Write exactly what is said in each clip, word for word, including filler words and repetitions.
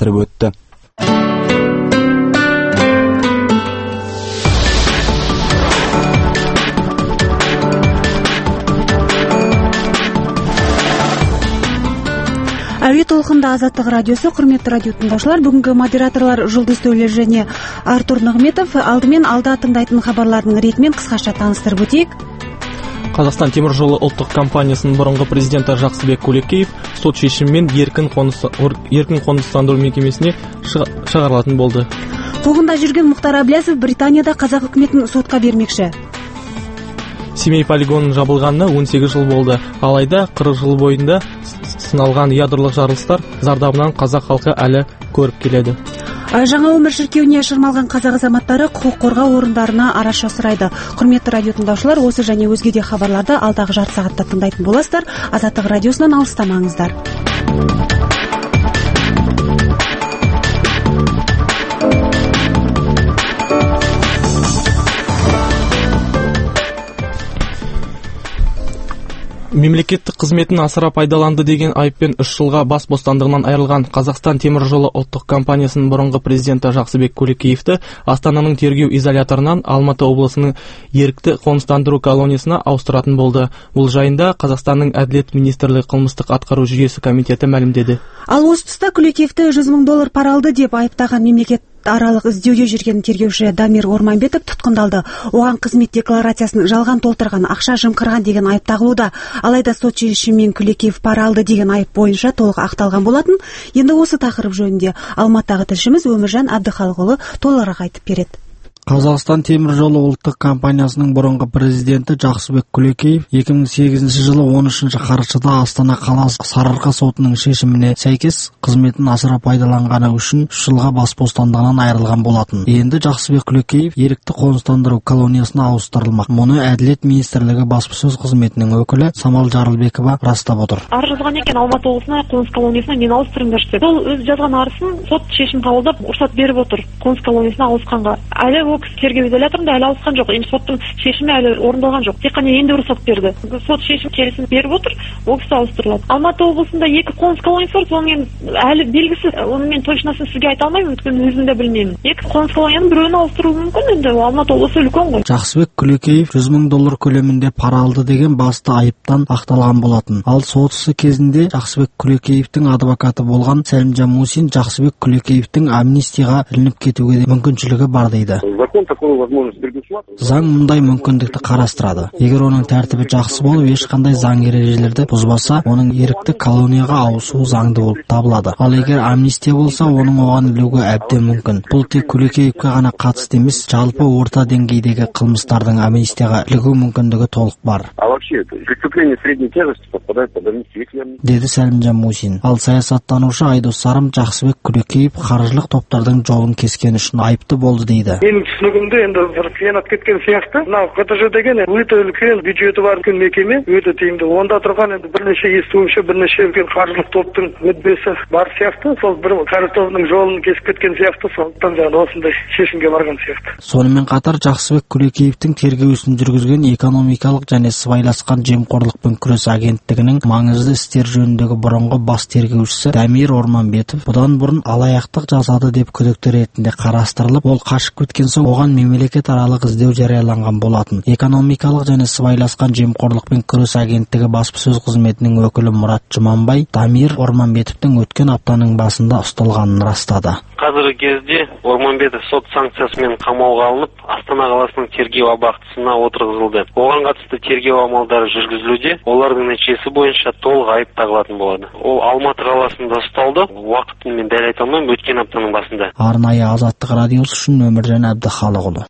таныстырып өтті. Әуе толқында Азаттық радиосы, құрметті радио тыңдаушылар, бүгінгі модераторлар Жұлдыз Төле және Артур Нығметов. Алдымен алда тыңдайтын хабарлардың ретімен қысқаша таныстырып өтейік. Қазақстан темір жолы ұлттық компаниясының бұрынғы президенті Жақсыбек Кулекеев сот шешімімен еркін қоныстандыру мекемесіне шығарылатын болды. Қуғында жүрген Мұхтар Әблязов Британияда қазақ үкіметін сотқа бермекші. Семей полигонының жабылғанына он сегіз жыл болды. Алайда қырық жыл бойында сыналған ядролық жарылыстар зардабынан қазақ халқы әлі көріп келеді. Жаңа өмір шіркеуіне шырмалған қазақ азаматтары құқық қорғау орындарына араша сұрайды. Құрметті радио тыңдаушылар, осы және өзге де хабарларды алдағы жарты сағатта тыңдайтын боласыздар. Азаттық радиосынан алыстамаңыздар. Мемлекеттік қызметін асыра пайдаланды деген айыппен үш жылға бас бостандығынан айырылған Қазақстан темір жолы ұлттық компаниясының бұрынғы президенті Жақсыбек Кулекеевті Астананың тергеу изоляторынан Алматы облысының ерікті қоныстандыру колониясына ауыстыратын болды. Бұл жайында Қазақстанның Әділет министрлігі қылмыстық атқару жүйесі комитеті мәлімдеді. Ал осы тұста Кулекеевті жүз мың доллар пара алды деп айыптаған мемлекет аралық іздеуде жүрген тергеуші Дамир Орманбетов тұтқындалды. Оған қызмет декларациясын жалған толтырған, ақша жымқырған деген айып тағылуда. Алайда сот шешімімен Кулекеев пара алды деген айып бойынша толық ақталған болатын. Енді осы тақырып жөнінде Алматыдағы тілшіміз Өміржан Әбдіхалықұлы толығырақ айтып береді. Қазақстан темір жолы ұлттық компаниясының бұрынғы президенті Жақсыбек Кулекеев екі мың сегізінші жылы он үшінші қарашада Астана қаласы Сарыарқа сотының шешіміне сәйкес қызметін асыра пайдаланғаны үшін үш жылға бас бостандығынан айырылған болатын. Енді Жақсыбек Кулекеев ерікті қоныстандыру колониясына ауыстырылмақ. Мұны Әділет министрлігі баспасөз қызметінің өкілі Самал Жарылбекова растап отыр. Арыз жазған екен Алматы облысына қоныс колониясына мені ауыстырыңдаршы деп. Ол өз жазған арызын сот шешім қабылдап рұқсат беріп отыр қоныс колониясына ауысқанға. Әлі ол кісі тергеу изоляторында әлі ауысқан жоқ. Енді соттың шешімі әлі орындалған жоқ. Тек қана енді рұқсат берді. Сот шешім келісім беріп отыр, ол кісі ауыстырылады. Алматы облысында екі қоныс колониясы бар, соның әлі белгісіз. Оны мен точносын сізге айта алмаймын, өйткені өзім де білмеймін. Екі қоныс колонияның біреуін ауыстыруы мүмкін, енді Алматы облысы үлкен ғой. Жақсыбек Кулекеев жүз мың доллар көлемінде пара алды деген басты айыптан ақталған болатын. Ал сот ісі кезінде Жақсыбек Кулекеевтің адвокаты болған Сәлімжан Мусин Жақсыбек Кулекеевтің амнистияға ілініп кетуге мүмкіншілігі бар дейді. Заң мұндай мүмкіндікті қарастырады. Егер оның тәртібі жақсы болып, ешқандай заң ережелерді бұзбаса, оның ерікті колонияға ауысуы заңды болып табылады. Ал егер амнистия болса, оның оған ілуге әбден мүмкін. Бұл тек Кулекеевке ғана қатысты емес, жалпы орта деңгейдегі қылмыстардың амнистияға ілігу мүмкіндігі толық бар. Деді Сәлімжан Мусин. Ал саясаттанушы Айдос Сарым Жақсыбек Кулекеев қаржылық топтардың жолын кескен үшін айыпты болды дейді. Менің түсінігімде енді бір қиянат кеткен сияқты. Мынау КТЖ деген өте үлкен бюджеті бар үлкен мекеме, өте тиімді. Онда тұрған енді бірнеше естуімше бірнеше үлкен қаржылық топтың мүддесі бар сияқты. Сол бір қаржы тобының жолын кесіп кеткен сияқты. Сондықтан жаңағы осындай шешімге барған сияқты. Сонымен қатар Жақсыбек Кулекеевтің тергеу ісін жүргізген экономикалық және сыбайласқан жемқорлықпен күрес агенттігінің маңызды істер жөніндегі бұрынғы бас тергеушісі Дамир Орманбетов бұдан бұрын алаяқтық жасады деп күдікті ретінде қарастырылып, ол қашып кеткен соң оған мемлекет аралық іздеу жарияланған болатын. Экономикалық және сыбайласқан жемқорлықпен күрес агенттігі баспасөз қызметінің өкілі Мұрат Жұманбай Дамир Орманбетовтің өткен аптаның басында ұсталғанын растады. Қазіргі кезде Орманбетов сот санкциясымен қамауға алынып, Астана қаласының тергеу абақтысына отырғызылды. Оған қатысты тергеу амалдары жүргізілуде, олардың нәтижесі бойынша толық айып тағылатын болады. Ол Алматы қаласында ұсталды. Уақытын мен дәл айта алмаймын, өткен аптаның басында. Арнайы Азаттық радиосы үшін Өміржан Әбдіхалықұлы.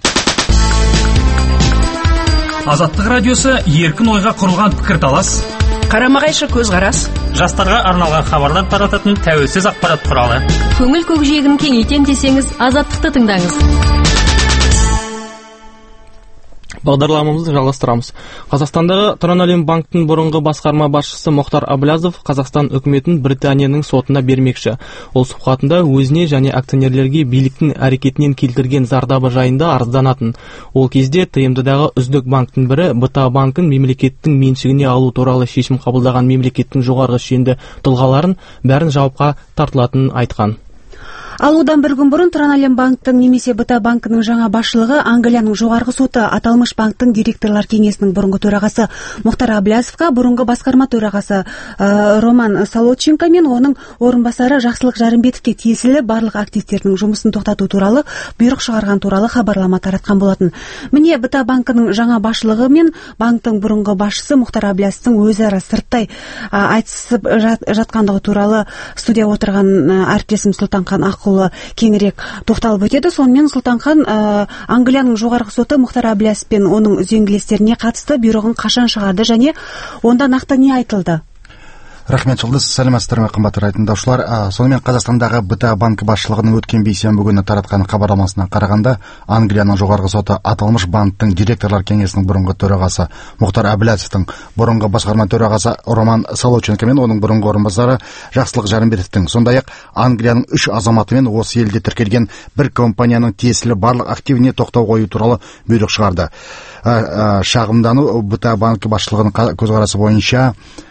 Азаттық радиосы еркін ойға құрылған пікірталас, қарама-қайшы көзқарас, жастарға арналған хабарлар тарататын тәуелсіз ақпарат құралы. Көңіл көкжиегін кеңейтем десеңіз, Азаттықты тыңдаңыз. Бағдарламамызды жалғастырамыз. Қазақстандағы Транолин банктың бұрынғы басқарма басшысы Мұхтар Әблязов Қазақстан үкіметін Британияның сотына бермекші. Ол сұхбатында өзіне және акционерлерге биліктің әрекетінен келтірген зардабы жайында арызданатын. Ол кезде ТМД-дағы үздік банктың бірі БТА банкін мемлекеттің меншігіне алу туралы шешім қабылдаған мемлекеттің жоғарғы шенді тұлғаларын бәрін жауапқа тартылатынын айтқан. Ал одан бір күн бұрын Транолем банктың немесе БТА банкінің жаңа басшылығы Англияның жоғарғы соты аталмыш банктың директорлар кеңесінің бұрынғы төрағасы Мұхтар Әблязовқа, бұрынғы басқарма төрағасы ә, Роман Солодченко мен оның орынбасары Жақсылық Жарымбетовке тиесілі барлық активтерінің жұмысын тоқтату туралы бұйрық шығарған туралы хабарлама таратқан болатын. Міне БТА банкінің жаңа басшылығы мен банктың бұрынғы басшысы Мұхтар Әблязовтың өзара сырттай айтысып жатқандығы туралы студия отырған әріптесім Сұлтанхан Аққұлы кеңірек тоқталып өтеді. Сонымен Сұлтанхан, Англияның жоғарғы соты Мұхтар Әблязов пен оның үзеңгілестеріне қатысты бұйрығын қашан шығарды және онда нақты не айтылды? Рахмет, Жұлдыз. Сәлеметсіздер ме, қымбатты тыңдаушылар. Сонымен Қазақстандағы БТА банкі басшылығының өткен бейсенбі күні таратқан хабарламасына қарағанда, Англияның жоғарғы соты аталмыш банктың директорлар кеңесінің бұрынғы төрағасы Мұхтар Әблязовтың, бұрынғы басқарма төрағасы Роман Солодченко мен оның бұрынғы орынбасары Жақсылық Жарымбетовтің, сондай-ақ Англияның үш азаматы мен осы елде тіркелген бір компанияның тиесілі барлық активіне тоқтау қою туралы бұйрық шығарды. Шағымдану БТА банкі басшылығының көзқарасы бойынша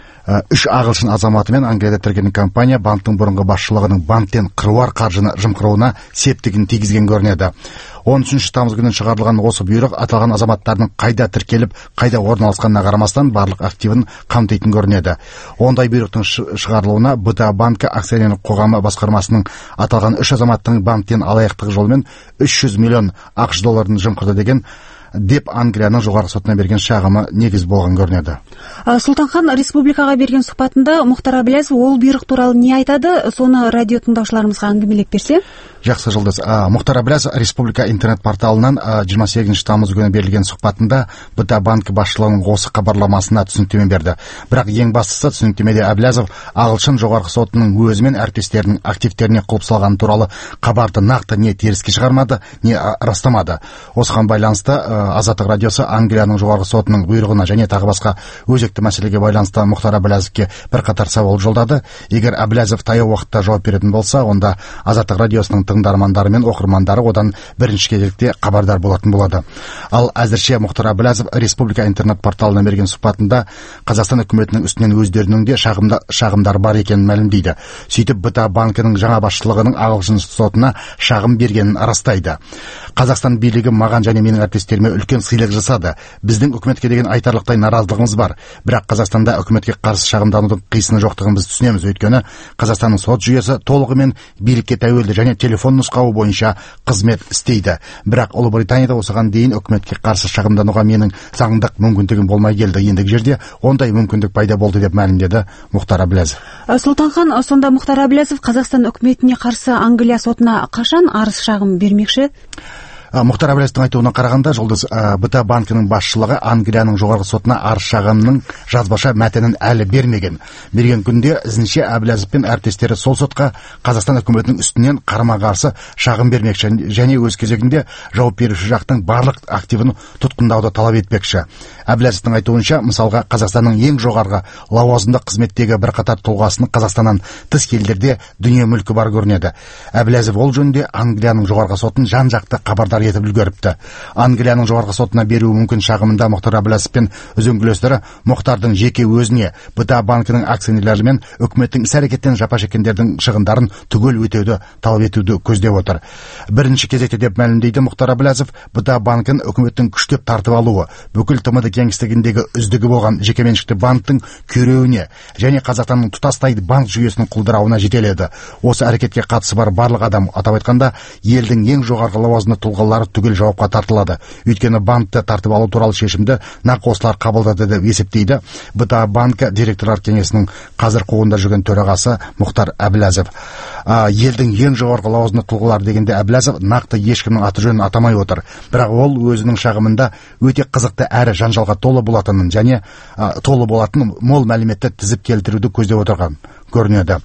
үш ағылшын азаматы мен Англияда тіркелген компания банктың бұрынғы басшылығының банктен қыруар қаржыны жымқыруына септігін тигізген көрінеді. он үшінші тамыз күні шығарылған осы бұйрық аталған азаматтардың қайда тіркеліп, қайда орналасқанына қарамастан барлық активін қамтитын көрінеді. Ондай бұйрықтың шығарылуына БТА банкі акционерлік қоғамы басқармасының аталған үш азаматтың банктен алаяқтық жолмен үш жүз миллион ақш долларын жымқырды деген деп Англияның жоғарғы сотына берген шағымы негіз болған көрінеді. Сұлтанхан, республикаға берген сұхбатында Мұхтар Әблязов ол бұйрық туралы не айтады, соны радио тыңдаушыларымызға әңгімелеп берсе? Жақсы, Жұлдыз. Мұхтар Әблязов республика интернет порталынан жиырма сегізінші тамыз күні берілген сұхбатында БТА банкі басшылығының осы хабарламасына түсініктеме берді. Бірақ ең бастысы түсініктемеде Әблязов ағылшын жоғарғы сотының өзі мен әріптестерінің активтеріне құлып салғаны туралы хабарды нақты не теріске шығармады, не растамады. Осыған байланысты Азаттық радиосы Англияның жоғарғы сотының бұйрығына және тағы басқа өзекті мәселеге байланысты Мұхтар Әблязовке бірқатар сауал жолдады. Егер Әблязов таяу уақытта жауап беретін болса, онда Азаттық радиосының тыңдармандары мен оқырмандары одан бірінші кезекте хабардар болатын болады. Ал әзірше Мұхтар Әблязов республика интернет порталына берген сұхбатында Қазақстан үкіметінің үстінен өздерінің де шағымдар бар екенін мәлімдейді. Сөйтіп БТА банкінің жаңа басшылығының ағылшын сотына шағым бергенін растайды. Қазақстан билігі маған және менің әріптестеріме үлкен сыйлық жасады. Біздің үкіметке деген айтарлықтай наразылығымыз бар. Бірақ Қазақстанда үкіметке қарсы шағымданудың қисыны жоқтығын біз түсінеміз. Өйткені Қазақстанның сот жүйесі толығымен билікке тәуелді және телефон нұсқауы бойынша қызмет істейді. Бірақ Ұлыбританияда осыған дейін үкіметке қарсы шағымдануға менің заңдық мүмкіндігім болмай келді. Ендігі жерде ондай мүмкіндік пайда болды деп мәлімдеді Мұхтар Әблязов. Сұлтанхан, сонда Мұхтар Әблязов Қазақстан үкіметіне қарсы Англия сотына қашан арыз шағым бермекші? Мұхтар Әблязовтың айтуына қарағанда, Жұлдыз, БТА банкінің басшылығы Англияның жоғарғы сотына арыз шағымның жазбаша мәтінін әлі бермеген. Берген күнде ізінше Әблязов пен әріптестері сол сотқа Қазақстан үкіметінің үстінен қарама-қарсы шағым бермекші және өз кезегінде жауап беруші жақтың барлық активін тұтқындауды талап етпекші. Әблязовтың айтуынша, мысалға Қазақстанның ең жоғарғы лауазымды қызметтегі бірқатар тұлғасының Қазақстаннан тыс елдерде дүние мүлкі бар көрінеді. Әблязов ол жөнінде Англияның жоғарғы сотын жан-жақты хабардар етіп үлгеріпті. Англияның жоғарғы сотына беруі мүмкін шағымында Мұхтар Әблязов пен үзеңгілестері Мұхтардың жеке өзіне, БТА банкінің акционерлері мен үкіметтің іс-әрекеттен жапа шеккендердің шығындарын түгел өтеуді талап етуді көздеп отыр. Бірінші кезекте деп мәлімдейді Мұхтар Әблязов, БТА банкін үкіметтің күштеп тартып алуы бүкіл тмд кеңістігіндегі үздігі болған жекеменшікті банктың күйреуіне және Қазақстанның тұтастай банк жүйесінің құлдырауына жетеледі. Осы әрекетке қатысы бар барлық адам, атап айтқанда, елдің ең жоғарғы лауазымды тұлғалары түгел жауапқа тартылады. Өйткені банкті тартып алу туралы шешімді нақ осылар қабылдады деп есептейді БТА банкі директорлар кеңесінің қазір қуғында жүрген төрағасы Мұхтар Әблязов. Елдің ең жоғарғы лауазымды тұлғалары дегенде Әблязов нақты ешкімнің аты жөнін атамай отыр. Бірақ ол өзінің шағымында өте қызықты әрі жанжалға толы болатынын және толы болатын мол мәліметті тізіп келтіруді көздеп отырған көрінеді.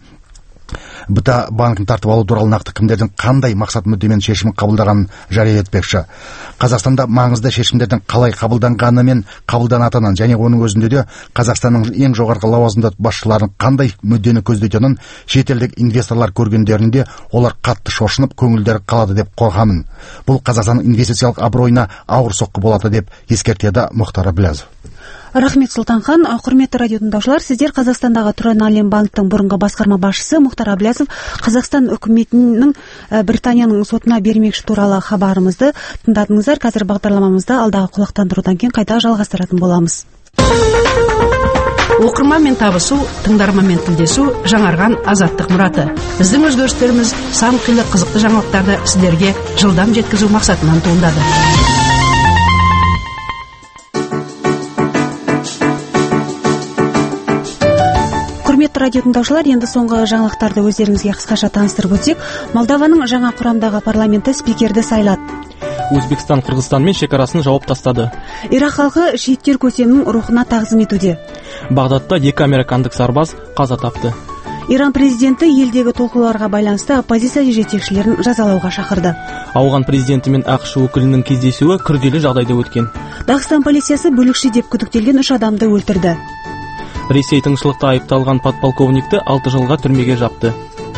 БТА банкін тартып алу туралы нақты кімдердің қандай мақсат мүддемен шешімін қабылдағанын жария етпекші. Қазақстанда маңызды шешімдердің қалай қабылданғаны мен қабылданатынын және оның өзінде де Қазақстанның ең жоғарғы лауазымды басшыларын қандай мүддені көздейтінін шетелдік инвесторлар көргендерінде олар қатты шошынып көңілдері қалады деп қорқамын. Бұл Қазақстанның инвестициялық абыройына ауыр соққы болады деп ескертеді Мұхтар Әблязов. Рахмет, Сұлтанхан. Құрметті радио тыңдаушылар, сіздер Қазақстандағы Туронолим банктың бұрынғы басқарма басшысы Мұхтар Әблязов Қазақстан үкіметінің Британияның сотына бермекші туралы хабарымызды тыңдадыңыздар. Қазір бағдарламамызды алдағы құлақтандырудан кейін қайта жалғастыратын боламыз. Оқырманмен табысу, тыңдарманмен тілдесу жаңарған азаттық мұраты. Біздің өзгерістеріміз сан қилы қызықты жаңалықтарды сіздерге жылдам жеткізу мақсатынан туындады. Құрметті радио тыңдаушылар, енді соңғы жаңалықтарды өздеріңізге қысқаша таныстырып өтсек, Молдованың жаңа құрамдағы парламенті спикерді сайлады. Өзбекстан Қырғызстанмен шекарасын жауып тастады. Ирак халқы шейіттер көсемінің рухына тағзым етуде. Бағдадта екі американдық сарбаз қаза тапты. Иран президенті елдегі толқуларға байланысты оппозиция жетекшілерін жазалауға шақырды. Ауған президенті мен ақш өкілінің кездесуі күрделі жағдайда өткен. Дағыстан полициясы бүлікші деп күдіктелген үш адамды өлтірді. Ресей тыңшылықта айыпталған подполковникті алты жылға түрмеге жапты.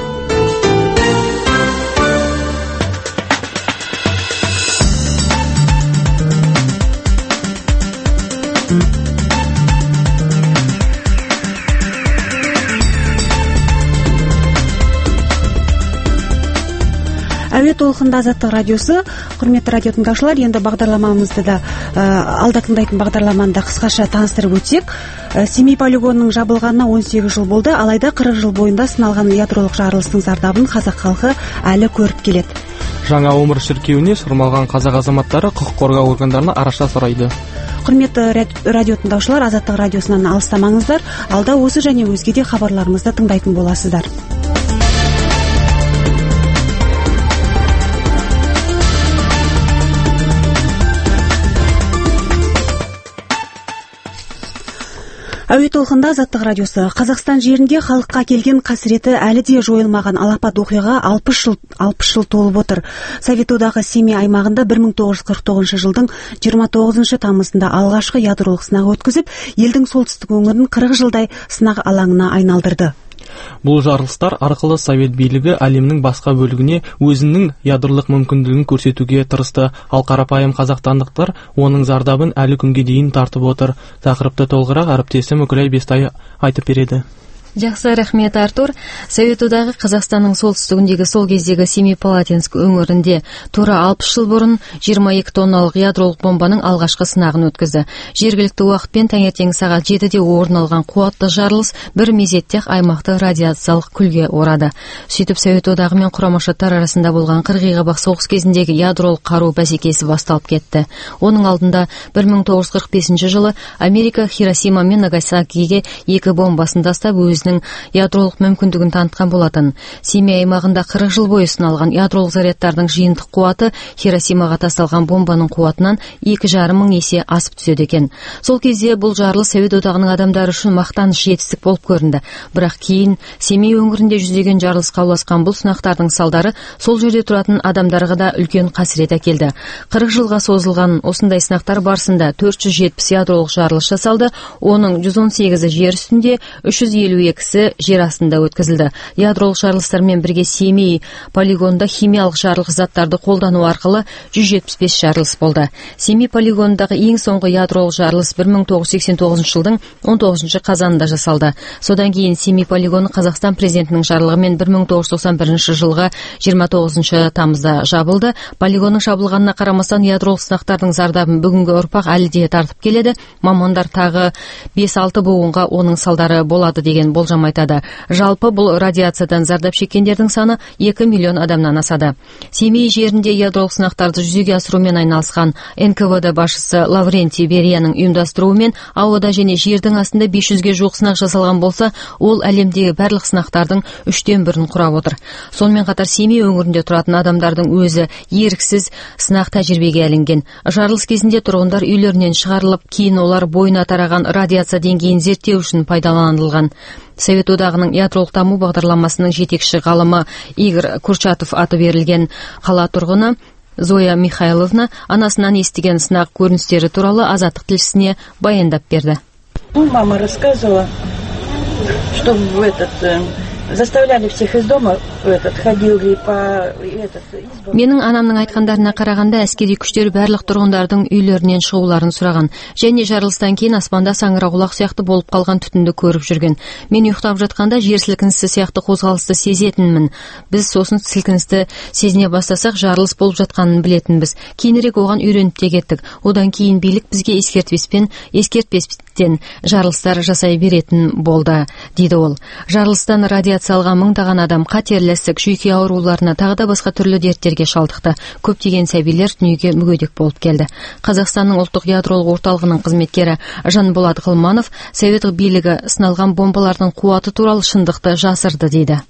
Әуе толқында Азаттық радиосы. Құрметті радио тыңдаушылар, енді бағдарламамызды да ә, алда тыңдайтын бағдарламаны да қысқаша таныстырып өтсек, ә, Семей полигонының жабылғанына он сегіз жыл болды, алайда қырық жыл бойында сыналған ядролық жарылыстың зардабын қазақ халқы әлі көріп келеді. Жаңа өмір шіркеуіне шырмалған қазақ азаматтары құқық қорғау органдарына араша сұрайды. Құрметті радио тыңдаушылар, Азаттық радиосынан алыстамаңыздар, алда осы және өзге де хабарларымызды тыңдайтын боласыздар. Әуе толқында Азаттық радиосы. Қазақстан жерінде халыққа келген қасіреті әлі де жойылмаған алапат оқиға алпыс жыл, алпыс жыл толып отыр. Совет одағы Семей аймағында бір мың тоғыз жүз қырық тоғызыншы жылдың жиырма тоғызыншы тамызында алғашқы ядролық сынақ өткізіп, елдің солтүстік өңірін қырық жылдай сынақ алаңына айналдырды. Бұл жарылыстар арқылы Совет билігі әлемнің басқа бөлігіне өзінің ядролық мүмкіндігін көрсетуге тырысты, ал қарапайым қазақстандықтар оның зардабын әлі күнге дейін тартып отыр. Тақырыпты толығырақ әріптесім Үкілай Бестай айтып береді. Жақсы, рахмет, Артур. Совет одағы Қазақстанның солтүстігіндегі сол кездегі Семипалатинск өңірінде тура алпыс жыл бұрын жиырма екі тонналық ядролық бомбаның алғашқы сынағын өткізді. Жергілікті уақытпен таңертең сағат жетіде орын алған қуатты жарылыс бір мезетте аймақты радиациялық күлге орады. Сөйтіп Совет одағы мен Құрама Штаттар арасында болған қырғиқабақ соғыс кезіндегі ядролық қару бәсекесі басталып кетті. Оның алдында бір мың тоғыз жүз қырық бесінші жылы Америка Хиросима мен Нагасакиге екі бомбасын тастап өз ядролық мүмкіндігін танытқан болатын. Семей аймағында қырық жыл бойы сыналған ядролық зарядтардың жиынтық қуаты Хиросимаға тасталған бомбаның қуатынан екі жарым мың есе асып түседі екен. Сол кезде бұл жарылыс Совет одағының адамдары үшін мақтаныш жетістік болып көрінді. Бірақ кейін Семей өңірінде жүздеген жарылысқа ұласқан бұл сынақтардың салдары сол жерде тұратын адамдарға да үлкен қасірет әкелді. қырық жылға созылған осындай сынақтар барысында төрт жүз жетпіс ядролық жарылыс жасалды. Оның жүз он сегізі жер үстінде, үш жүз елу екісі жер астында өткізілді. Ядролық жарылыстармен бірге Семей полигонында химиялық жарылғыш заттарды қолдану арқылы жүз жетпіс бес жарылыс болды. Семей полигонындағы ең соңғы ядролық жарылыс бір мың тоғыз жүз сексен тоғызыншы жылдың он тоғызыншы қазанында жасалды. Содан кейін Семей полигоны Қазақстан президентінің жарлығымен бір мың тоғыз жүз тоқсан бірінші жылғы жиырма тоғызыншы тамызда жабылды. Полигонның жабылғанына қарамастан ядролық сынақтардың зардабын бүгінгі ұрпақ әлі де тартып келеді. Мамандар тағы бес алты буынға оның салдары болады деген болжам айтады. Жалпы бұл радиациядан зардап шеккендердің саны екі миллион адамнан асады. Семей жерінде ядролық сынақтарды жүзеге асырумен айналысқан эн ка вэ дэ басшысы Лаврентий Берияның ұйымдастыруымен ауада және жердің астында бес жүзге жуық сынақ жасалған болса, ол әлемдегі барлық сынақтардың үштен бірін құрап отыр. Сонымен қатар Семей өңірінде тұратын адамдардың өзі еріксіз сынақ тәжірибеге ілінген. Жарылыс кезінде тұрғындар үйлерінен шығарылып, кейін олар бойына тараған радиация деңгейін зерттеу үшін пайдаланылған. Совет одағының ядролық даму бағдарламасының жетекші ғалымы Игорь Курчатов аты берілген қала тұрғыны Зоя Михайловна анасынан естіген сынақ көріністері туралы Азаттық тілшісіне баяндап берді. Мама рассказывала, что в этот заставляли всех из дома этот ходили по этот избам. Менің анамның айтқандарына қарағанда әскери күштер барлық тұрғындардың үйлерінен шығуларын сұраған және жарылыстан кейін аспанда саңырауқұлақ сияқты болып қалған түтінді көріп жүрген. Мен ұйықтап жатқанда жер сілкінісі сияқты қозғалысты сезетінмін. Біз сосын сілкіністі сезіне бастасақ жарылыс болып жатқанын білетінбіз. Кейінірек оған үйреніп те кеттік. Одан кейін билік бізге ескертпеспен, ескертпестен жарылыстар жасай беретін болды, дейді ол. Жарылыстан радиация алған мыңдаған адам қатерлі ісік, жүйке ауруларына тағы да басқа түрлі дерттерге шалдықты. Көптеген сәбилер дүниеге мүгедек болып келді. Қазақстанның ұлттық ядролық орталығының қызметкері Жанболат Ғылманов совет билігі сыналған бомбалардың қуаты туралы шындықты жасырды дейді.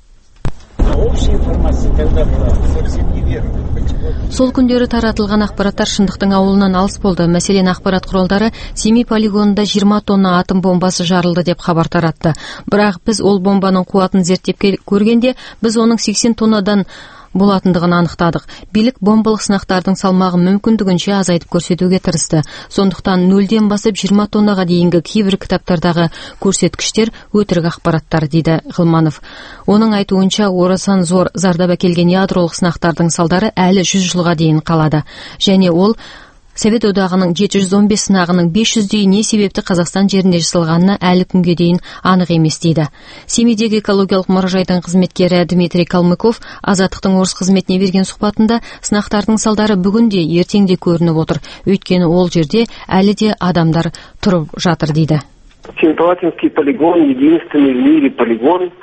Сол күндері таратылған ақпараттар шындықтың ауылынан алыс болды. Мәселен, ақпарат құралдары Семей полигонында жиырма тонна атом бомбасы жарылды деп хабар таратты. Бірақ біз ол бомбаның қуатын зерттеп көргенде, біз оның сексен тоннадан болатындығын анықтадық. Билік бомбалық сынақтардың салмағын мүмкіндігінше азайтып көрсетуге тырысты. Сондықтан нөлден басып жиырма тоннаға дейінгі кейбір кітаптардағы көрсеткіштер өтірік ақпараттар, дейді Ғылманов. Оның айтуынша, орасан зор зардап әкелген ядролық сынақтардың салдары әлі жүз жылға дейін қалады. Және ол Совет одағының жеті жүз он бес сынағының бес жүздей не себепті Қазақстан жерінде жасалғанына әлі күнге дейін анық емес, дейді. Семейдегі экологиялық мұражайдың қызметкері Дмитрий Калмыков Азаттықтың орыс қызметіне берген сұхбатында сынақтардың салдары бүгінде ертеңде көрініп отыр. Өйткені ол жерде әлі де адамдар тұрып жатыр, дейді. Семипалатинский полигон единственный в мире полигон.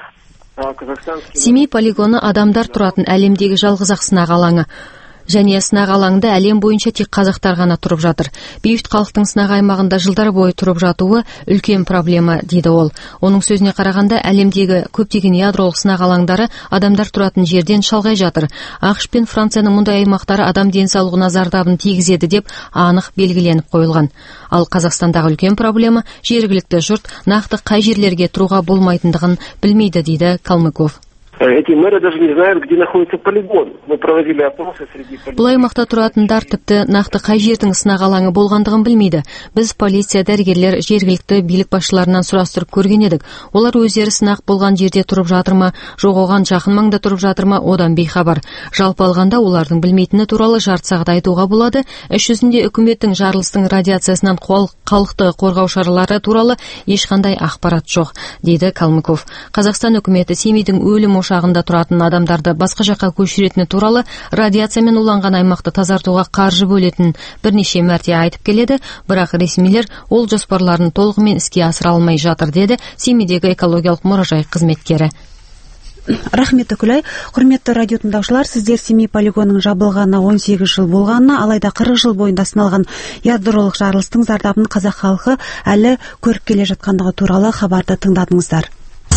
Семей полигоны адамдар тұратын әлемдегі жалғыз ақ сынақ алаңы. Және сынақ алаңында әлем бойынша тек қазақтар ғана тұрып жатыр. Бейбіт халықтың сынақ аймағында жылдар бойы тұрып жатуы үлкен проблема, дейді ол. Оның сөзіне қарағанда, әлемдегі көптеген ядролық сынақ алаңдары адамдар тұратын жерден шалғай жатыр. ақш пен Францияның мұндай аймақтары адам денсаулығына зардабын тигізеді деп анық белгіленіп қойылған. Ал Қазақстандағы үлкен проблема жергілікті жұрт нақты қай жерлерге тұруға болмайтындығын білмейді, дейді Калмыков. Эти мэры даже не знают, где находится полигон. Мы проводили опросы среди полигонов. Бұл аймақта тұратындар тіпті нақты қай жердің сынақ алаңы болғандығын білмейді. Біз полиция, дәрігерлер, жергілікті билік басшыларынан сұрастырып көрген едік. Олар өздері сынақ болған жерде тұрып жатыр ма, жоқ оған жақын маңда тұрып жатыр ма, одан бейхабар. Жалпы алғанда олардың білмейтіні туралы жарты сағат айтуға болады. Іс жүзінде үкіметтің жарылыстың радиациясынан халықты қорғау шаралары туралы ешқандай ақпарат жоқ, дейді Калмыков. Қазақстан үкіметі Семейдің өлім ошағында тұратын адамдарды басқа жаққа көшіретіні туралы радиациямен уланған аймақты тазартуға қаржы бөлетін бірнеше мәрте айтып келеді, бірақ ресмилер ол жоспарларын толығымен іске асыра алмай жатыр, деді Семейдегі экологиялық мұражай қызметкері. Рахмет, Үкілай. Құрметті радио тыңдаушылар, сіздер Семей полигонының жабылғанына он сегіз жыл болғанына, алайда қырық жыл бойында сыналған ядролық жарылыстың зардабын қазақ халқы әлі көріп келе жатқандығы туралы хабарды тыңдадыңыздар.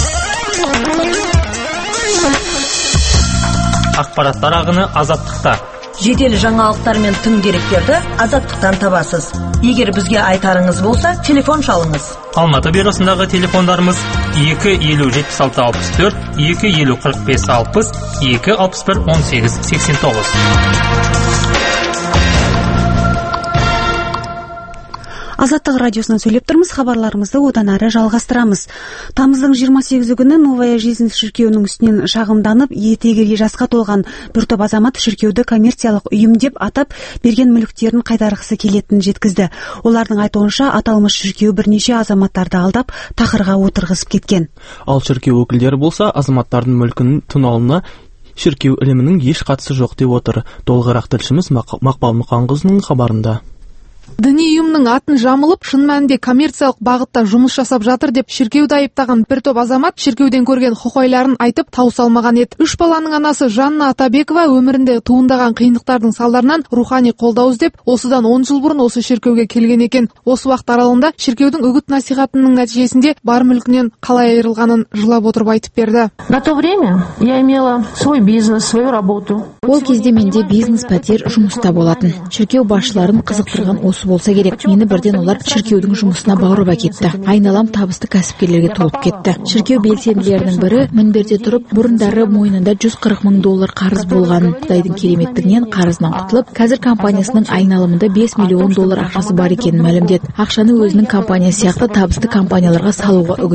Ақпараттар ағыны Азаттықта. Жедел жаңалықтар мен тың деректерді Азаттықтан табасыз. Егер бізге айтарыңыз болса, телефон шалыңыз. Алматы бюросындағы телефондарымыз екі елу жетпіс алты алпыс төрт, екі елу қырық бес алпыс, екі алпыс бір он сегіз сексен тоғыз. Азаттық радиосынан сөйлеп тұрмыз, хабарларымызды одан әрі жалғастырамыз. Тамыздың жиырма сегізі күні Новая Жизнь шіркеуінің үстінен шағымданып, етегіге жасқа толған бір топ азамат шіркеуді коммерциялық ұйым деп атап берген мүліктерін қайтарғысы келетінін жеткізді. Олардың айтуынша, аталмыш шіркеу бірнеше азаматтарды алдап, тақырға отырғызып кеткен. Ал шіркеу өкілдері болса, азаматтардың мүлкінің тұналына шіркеу ілімінің еш қатысы жоқ деп отыр. Толығырақ тілшіміз Мақпал Мұқанқызының хабарында. Діни ұйымның атын жамылып, шын мәнінде коммерциялық бағытта жұмыс жасап жатыр деп шіркеуді айыптаған бір топ азамат шіркеуден көрген құқайларын айтып тауыс алмаған еді. Үш баланың анасы Жанна Атабекова өмірінде туындаған қиындықтардың салдарынан рухани қолдау іздеп, осыдан он жыл бұрын осы шіркеуге келген екен. Осы уақыт аралығында шіркеудің үгіт насихатының нәтижесінде бар мүлкінен қалай айырылғанын жылап отырып айтып берді. На то время я имела свой бизнес, свою работу. Ол кезде менде бизнес, пәтер, жұмыста болатын. Шіркеу басшыларын қызықтырған осы болса керек. Мені бірден олар шіркеудің жұмысына баурап әкетті. Айналам табысты кәсіпкерлерге толып кетті. Шіркеу белсенділерінің бірі мінберде тұрып, бұрындары мойнында жүз қырық мың доллар қарыз болғанын, Құдайдың кереметтігінен қарызынан құтылып, қазір компаниясының айналымында бес миллион доллар ақшасы бар екенін мәлімдеді. Ақшаны өзінің компаниясы сияқты табысты компанияларға салуға үгіттеді.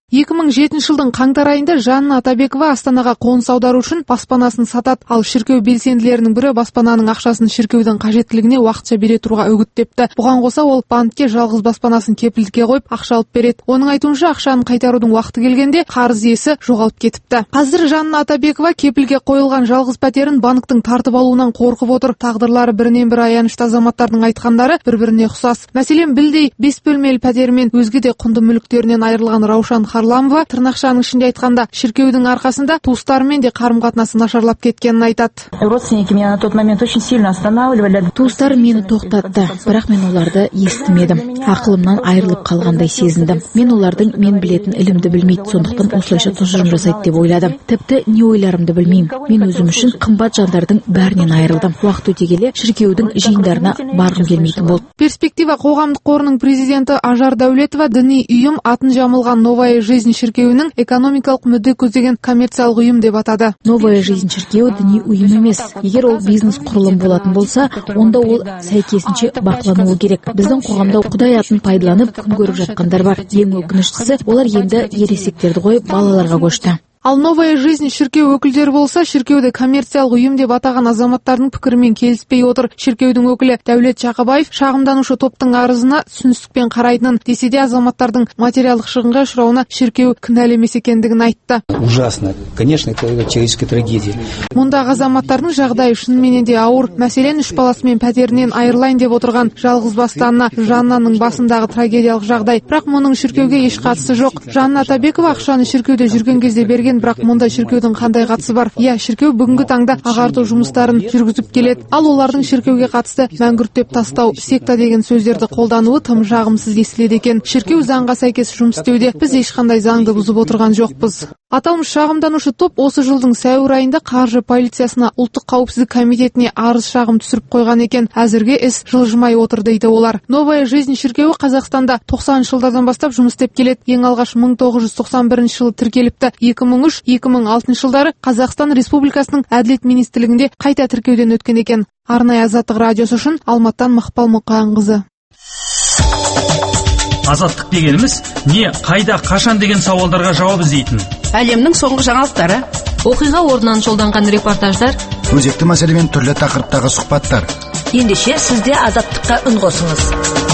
екі мың жетінші жылдың қаңтар айында Жанна Атабекова Астанаға қоныс аудару үшін баспанасын сатады, ал шіркеу белсенділерінің бірі баспананың ақшасын шіркеудің қажеттілігіне уақытша бере тұруға үгіттепті. Бұған қоса ол банкке жалғыз баспанасын кепілдікке қойып ақша алып береді. Оның айтуынша ақшаны қайтарудың уақыты келгенде қарыз иесі жоғалып кетіпті. Қазір Жанна Атабекова кепілге қойылған жалғыз пәтерін банктың тартып алуынан қорқып отыр. Тағдырлары бірінен бір аянышты азаматтардың айтқандары бір-біріне ұқсас. Мәселен, білдей бес бөлмелі пәтері мен өзге де құнды мүліктерінен айырылған Раушан Харламова тырнақшаның ішінде айтқанда шіркеудің арқасында туыстарымен де қарым-қатынасы нашарлап кеткенін айтады. Родственники меня на тот момент очень сильно останавливали. Туыстарым мені тоқтатты, бірақ мен оларды естімедім. Ақылымнан айырылып қалғандай сезіндім. Мен олардың мен білетін ілімді білмейді, сондықтан осылайша тұжырым жасайды деп ойладым. Тіпті не ойларымды білмеймін. Мен өзім үшін қымбат жандардың бәрінен айырылдым. Уақыт өте келе шіркеудің жиындарына барғым келмейтін болды. Перспектива қоғамдық қорының президенті Ажар Дәулетова діни ұйым атын жамылған Новая жизнь шіркеуінің экономикалық мүдде көздеген коммерциялық ұйым деп атады. Новая жизнь шіркеуі діни ұйым емес. Егер ол бизнес құрылым болатын болса, онда ол сәйкесінше бақылануы керек. Біздің қоғамда Құдай атын пайдаланып күн көріп жатқандар бар. Ең өкініштісі, олар енді ересектерді қойып балаларға көшті. Ал Новая жизнь шіркеу өкілдері болса, шіркеуді коммерциялық ұйым деп атаған азаматтардың пікірімен келіспей отыр. Шіркеудің өкілі Дәулет Жақыбаев шағымданушы топтың арызына түсіністікпен қарайтынын, десе де азаматтардың материалдық шығынға ұшырауына шіркеу кінәлі емес екендігін айтты. Ужасно. Конечно, это человеческая трагедия. Мұндағы азаматтардың жағдайы шынымен де ауыр. Мәселен, үш баласымен пәтерінен айырылайын деп отырған жалғыз басты ана Жаннаның басындағы трагедиялық жағдай. Бірақ мұның шіркеуге еш қатысы жоқ. Жанна Атабекова ақшаны шіркеуде жүрген кезде берген, бірақ мұнда шіркеудің қандай қатысы бар? Иә, шіркеу бүгінгі таңда ағарту жұмыстарын жүргізіп келеді. Ал олардың шіркеуге қатысты мәңгүрттеп тастау, секта деген сөздерді қолдануы тым жағымсыз естіледі екен. Шіркеу заңға сәйкес жұмыс істеуде. Біз ешқандай заңды бұзып отырған жоқпыз. Аталмыш шағымданушы топ осы жылдың сәуір айында қаржы полициясына, ұлттық қауіпсіздік комитетіне арыз шағым түсіріп қойған екен. Әзірге іс жылжымай отыр дейді олар. Новая жизнь шіркеуі Қазақстанда тоқсаныншы жылдардан бастап жұмыс істеп келеді. Ең алғаш мың тоғыз жүз тоқсан бірінші жылы тіркеліпті. екі мың үш екі мың алтыншы жылдары Қазақстан Республикасының Әділет министрлігінде қайта тіркеуден өткен екен. Арнайы Азаттық радиосы үшін Алматыдан Мақпал Мұқанқызы. Азаттық дегеніміз не, қайда, қашан деген сауалдарға жауап іздейтін. Әлемнің соңғы жаңалықтары, оқиға орнынан жолданған репортаждар, өзекті мәселемен түрлі тақырыптағы сұхбаттар. Ендеше сізде Азаттыққа үн қосыңыз.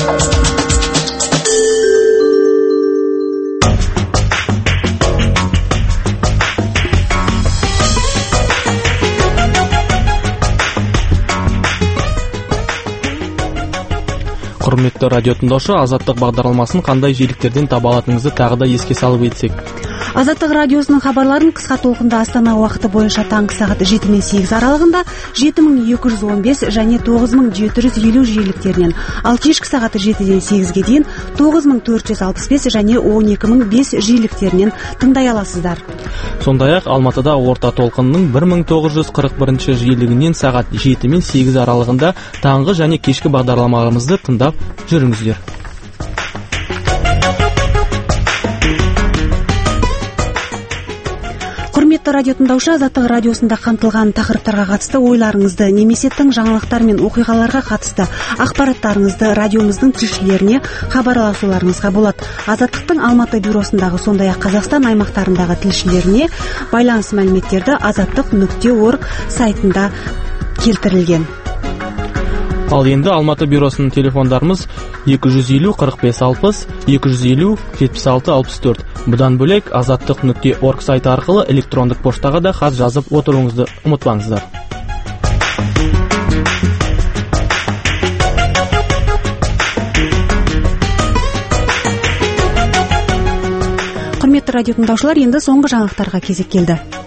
Құрметті радио тыңдаушы, Азаттық бағдарламасын қандай жиіліктерден таба алатыныңызды тағы да еске салып өтсек. Азаттық радиосының хабарларын қысқа толқында Астана уақыты бойынша таңғы сағат жеті мен сегіз аралығында жеті мың екі жүз он бес және тоғыз мың жеті жүз елу жиіліктерінен, ал кешкі сағат жетіден сегізге дейін тоғыз мың төрт жүз алпыс бес және он екі мың бес жиіліктерінен тыңдай аласыздар. Сондай-ақ Алматыда орта толқынның бір мың тоғыз жүз қырық бірінші жиілігінен сағат жеті мен сегіз аралығында таңғы және кешкі бағдарламаларымызды тыңдап жүріңіздер. Құрметті радио тыңдаушы, Азаттық радиосында қамтылған тақырыптарға қатысты ойларыңызды немесе тың жаңалықтар мен оқиғаларға қатысты ақпараттарыңызды радиомыздың тілшілеріне хабарласуларыңызға болады. Азаттықтың Алматы бюросындағы, сондай-ақ Қазақстан аймақтарындағы тілшілеріне байланыс мәліметтерді азаттық нүкте орг сайтында келтірілген. Ал енді Алматы бюросының телефондарымыз екі жүз елу қырық бес алпыс, екі жүз елу жетпіс алты алпыс төрт. Бұдан бөлек азаттық нүкте орг сайты арқылы электрондық поштаға да хат жазып отыруыңызды ұмытпаңыздар. Құрметті радио тыңдаушылар, енді соңғы жаңалықтарға кезек келді.